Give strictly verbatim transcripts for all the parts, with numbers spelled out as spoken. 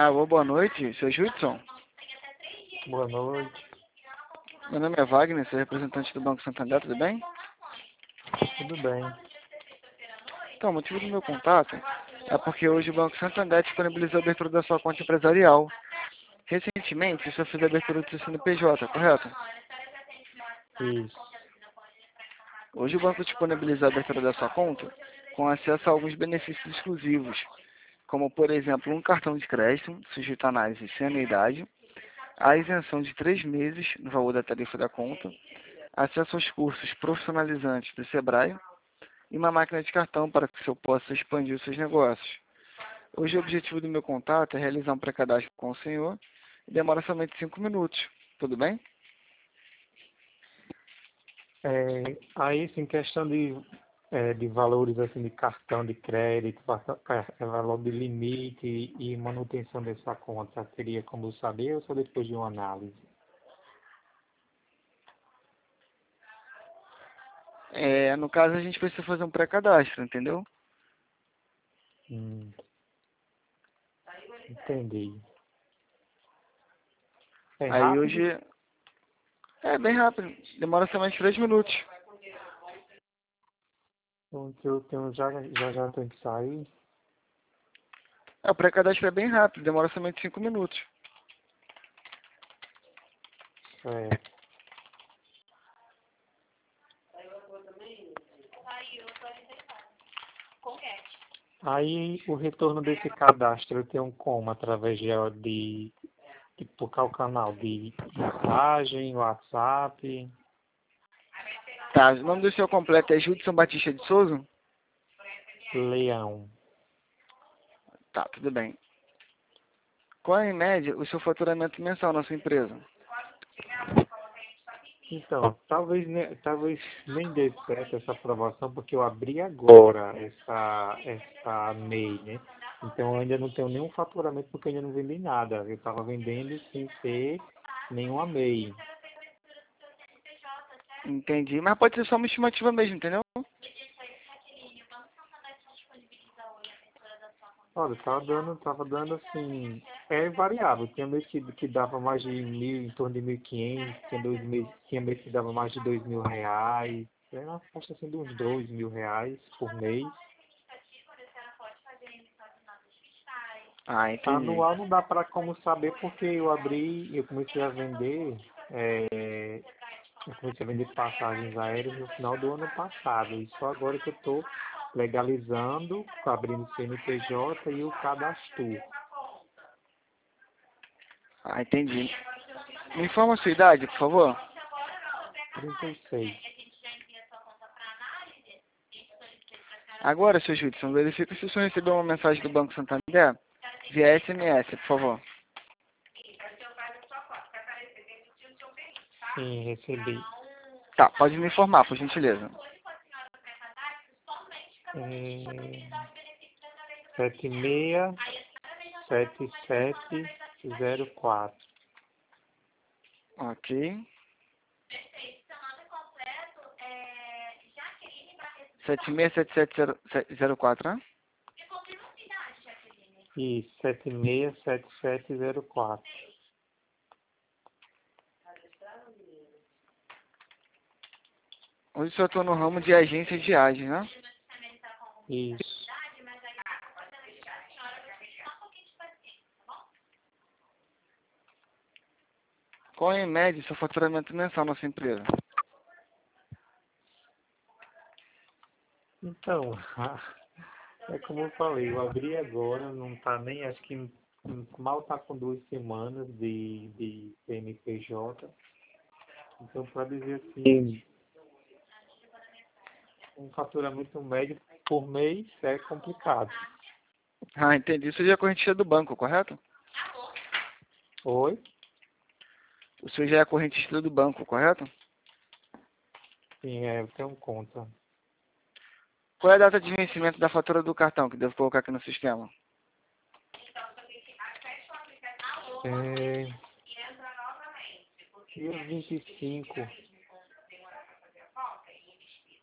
Alô, boa noite, seu Judson. Boa noite. Meu nome é Wagner, sou representante do Banco Santander, tudo bem? Tudo bem. Então, o motivo do meu contato é porque hoje o Banco Santander disponibilizou a abertura da sua conta empresarial. Recentemente, o senhor fez a abertura do seu C N P J, correto? Isso. Hoje o banco disponibiliza a abertura da sua conta com acesso a alguns benefícios exclusivos, como, por exemplo, um cartão de crédito, sujeito a análise sem anuidade, a isenção de três meses no valor da tarifa da conta, acesso aos cursos profissionalizantes do Sebrae e uma máquina de cartão para que o senhor possa expandir os seus negócios. Hoje o objetivo do meu contato é realizar um pré-cadastro com o senhor e demora somente cinco minutos. Tudo bem? É, aí, assim, questão de, é, de valores assim, de cartão de crédito, passa- é, valor de limite e manutenção dessa conta, teria como saber ou só depois de uma análise? É, no caso, a gente precisa fazer um pré-cadastro, entendeu? Hum, entendi. É Aí rápido? hoje é bem rápido, demora somente três minutos. Então, que eu tenho, já, já já tenho que sair. É, o pré-cadastro é bem rápido, demora somente cinco minutos. É, aí, o retorno desse cadastro eu tenho como? Através de, de, de por qual canal? De mensagem, WhatsApp? Tá, o nome do seu completo é Judson Batista de Souza? Leão. Tá, tudo bem. Qual é, em média, o seu faturamento mensal na sua empresa? Então, talvez, ne- talvez nem dê certo essa aprovação, porque eu abri agora essa, essa M E I, né? Então, eu ainda não tenho nenhum faturamento, porque eu ainda não vendi nada. Eu estava vendendo sem ter nenhuma M E I. Entendi, mas pode ser só uma estimativa mesmo, entendeu? Olha, tava dando, tava dando assim, é variável. Tinha mês que, que dava mais de mil, em torno de mil e quinhentos, tinha, dois meses, tinha mês que dava mais de dois mil reais. É uma faixa assim de uns dois mil reais por mês. Ah, entendi. Anual não dá para como saber porque eu abri, eu comecei a vender, é, eu comecei a vender passagens aéreas no final do ano passado. E só agora que eu estou legalizando, abrindo o C N P J e o cadastro. Ah, entendi. Me informa a sua idade, por favor. trinta e seis. Agora, seu Judson, verifica se o senhor recebeu uma mensagem do Banco Santander via S M S, por favor. Sim, recebi. Tá, pode me informar, por gentileza. É, sete seis sete sete zero quatro. Ok. sete seis sete sete zero quatro, né? Isso, sete seis sete sete zero quatro. Hoje o senhor atua no ramo de agência de viagem, né? Isso. Qual é, em média, o seu faturamento mensal na sua empresa? Então, é como eu falei, eu abri agora, não tá nem, acho que mal tá com duas semanas de, de C N P J. Então, para dizer assim, um faturamento médio por mês é complicado. Ah, entendi. Isso já é correntista do banco, correto? Oi? O senhor já é correntista do banco, correto? Sim, é, eu tenho conta. Qual é a data de vencimento da fatura do cartão que devo colocar aqui no sistema? É, dia vinte e cinco.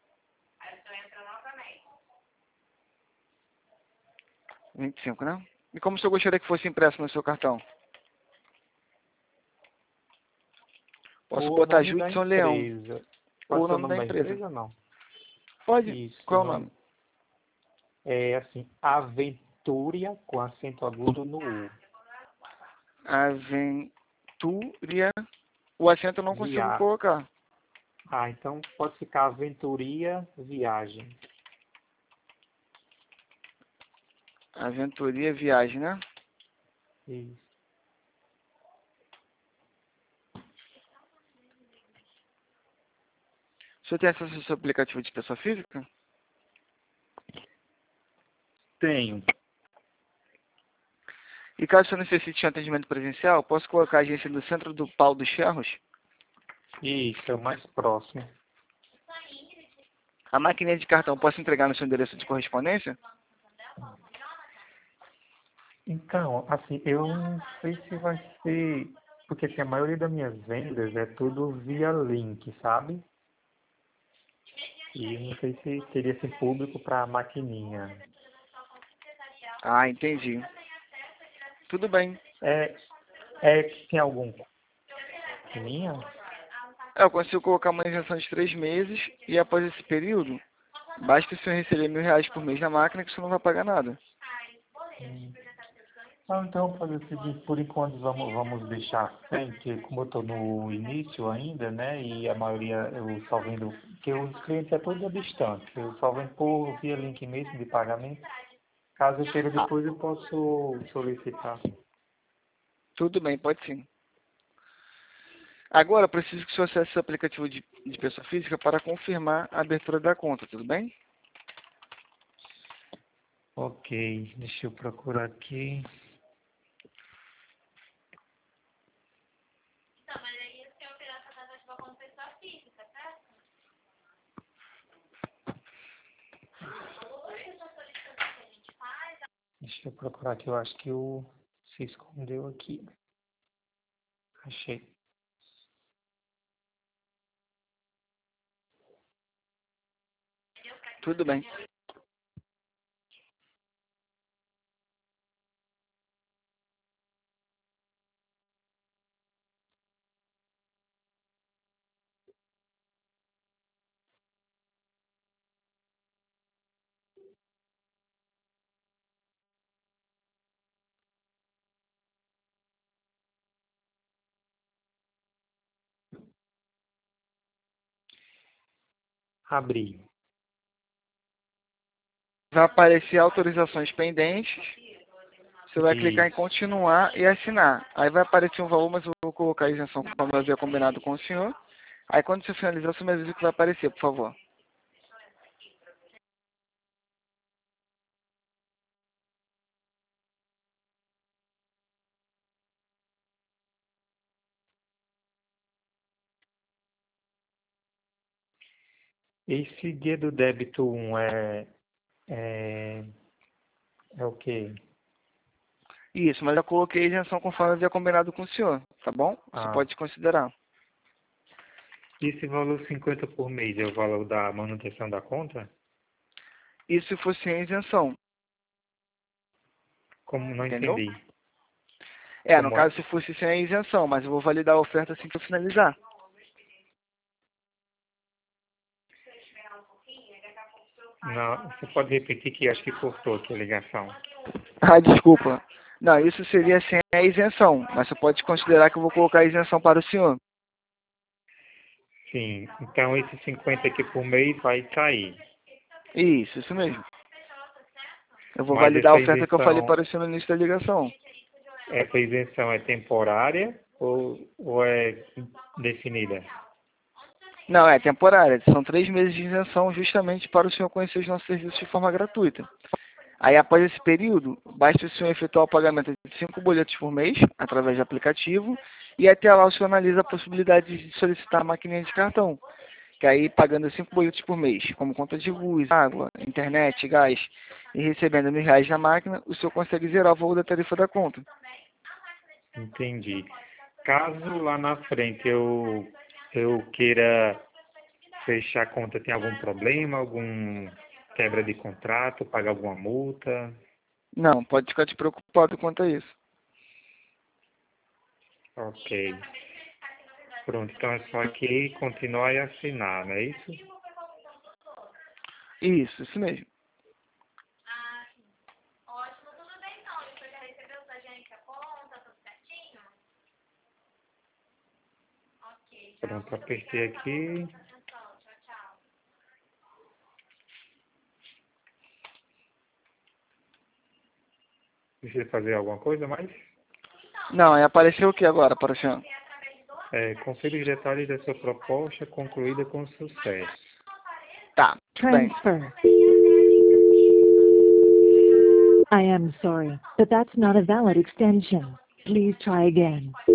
vinte e cinco, né? E como o senhor gostaria que fosse impresso no seu cartão? Posso O botar nome da Judson Leão empresa. ou Pode o ser o nome nome da da empresa. empresa ou não? Pode. Isso, o Qual é o nome. nome? É assim, Aventuria com acento agudo no U. Aventuria. O acento eu não consigo Via... colocar. Ah, então pode ficar Aventuria Viagem. Aventuria Viagem, né? Isso. O senhor tem acesso ao seu aplicativo de pessoa física? Tenho. E caso o senhor necessite de um atendimento presencial, posso colocar a agência no centro do Pau dos Ferros? Isso, é o mais próximo. A maquininha de cartão posso entregar no seu endereço de correspondência? Então, assim, eu não sei se vai ser... Porque assim, a maioria das minhas vendas é tudo via link, sabe? E eu não sei se teria esse público para maquininha. Ah, entendi. Tudo bem. É, é que tem algum maquininha? É, eu consigo colocar uma isenção de três meses e após esse período, basta o senhor receber mil reais por mês na máquina que o senhor não vai pagar nada. Hum. Ah, então, vou fazer o seguinte, por enquanto vamos, vamos deixar sem, porque como eu estou no início ainda, né, e a maioria eu só vendo, que os clientes é tudo distante, eu só vendo por via link mesmo de pagamento. Caso eu queira Ah, depois eu posso solicitar. tudo bem, pode sim. Agora, eu preciso que o senhor acesse o aplicativo de, de pessoa física para confirmar a abertura da conta, tudo bem? Ok, deixa eu procurar aqui. Deixa eu procurar aqui, eu acho que o se escondeu aqui. Achei. Tudo bem. Abri. Vai aparecer autorizações pendentes. Você vai clicar em Isso. continuar e assinar. Aí vai aparecer um valor, mas eu vou colocar a isenção como eu havia combinado com o senhor. Aí quando você finalizar, você me avisa o que vai aparecer, por favor. Esse guia do débito um é, é, é o quê? Isso, mas eu coloquei a isenção conforme eu havia combinado com o senhor, tá bom? Você Ah, pode considerar. esse valor cinquenta por mês é o valor da manutenção da conta? Isso se fosse sem isenção, Como não entendeu? entendi. É, no Como é? caso se fosse sem a isenção, mas eu vou validar a oferta assim que eu finalizar. Não, você pode repetir que acho que cortou aqui a ligação. Ah, desculpa. Não, isso seria sem a isenção, mas você pode considerar que eu vou colocar a isenção para o senhor. Sim, então esse cinquenta aqui por mês vai sair. Isso, isso mesmo. Eu vou Mas validar a essa oferta que eu falei isenção, para o senhor no início da ligação. essa isenção é temporária ou, ou é definida? Não, é temporária. São três meses de isenção justamente para o senhor conhecer os nossos serviços de forma gratuita. Aí, após esse período, basta o senhor efetuar o pagamento de cinco boletos por mês, através do aplicativo, e até lá o senhor analisa a possibilidade de solicitar a maquininha de cartão. Que aí, pagando cinco boletos por mês, como conta de luz, água, internet, gás, e recebendo mil reais na máquina, o senhor consegue zerar o valor da tarifa da conta. Entendi. Caso lá na frente eu, eu queira fechar a conta, tem algum problema, algum quebra de contrato, pagar alguma multa? Não, pode ficar despreocupado quanto a isso. Ok. Pronto, então é só aqui continuar e assinar, não é isso? Isso, isso mesmo. Pronto, apertei aqui. Precisa fazer alguma coisa mais? Não, aí apareceu o que agora, Paraxão? É, confira os detalhes da sua proposta concluída com sucesso. Tá, bem. Transfer. I am sorry, but that's not a valid extension. Please try again.